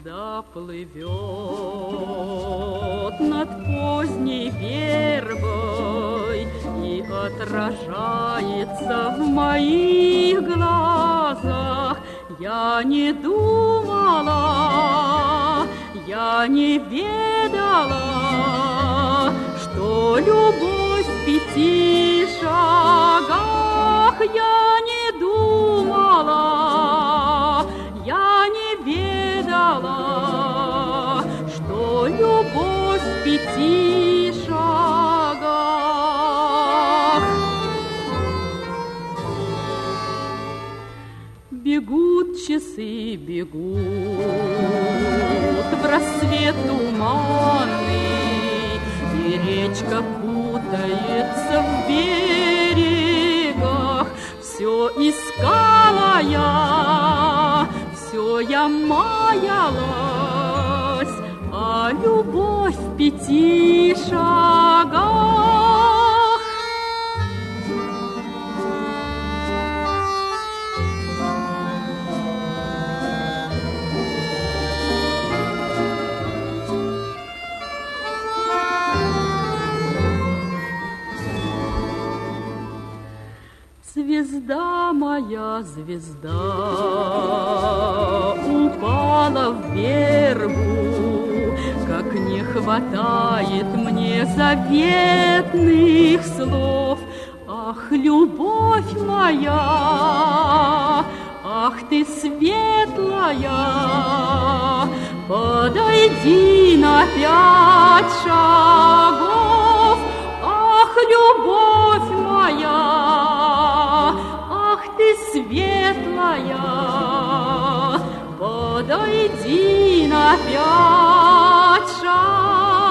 Звезда плывет над поздней вербой и отражается в моих глазах. Я не думала, я не ведала, что любовь в 5 шагах. Я не думала, я не ведала, что любовь в 5 шагах. Бегут часы, бегут в рассвет туманный, и речка путается в берегах. Все искала я, все я маялась, а любовь в 5 шагах. Звезда моя, звезда, упала в вербу, как не хватает мне заветных слов. Ах, любовь моя, ах, ты светлая, подойди на 5 шагов. Ах, любовь моя, ах, ты светлая, подойди на 5 шагов.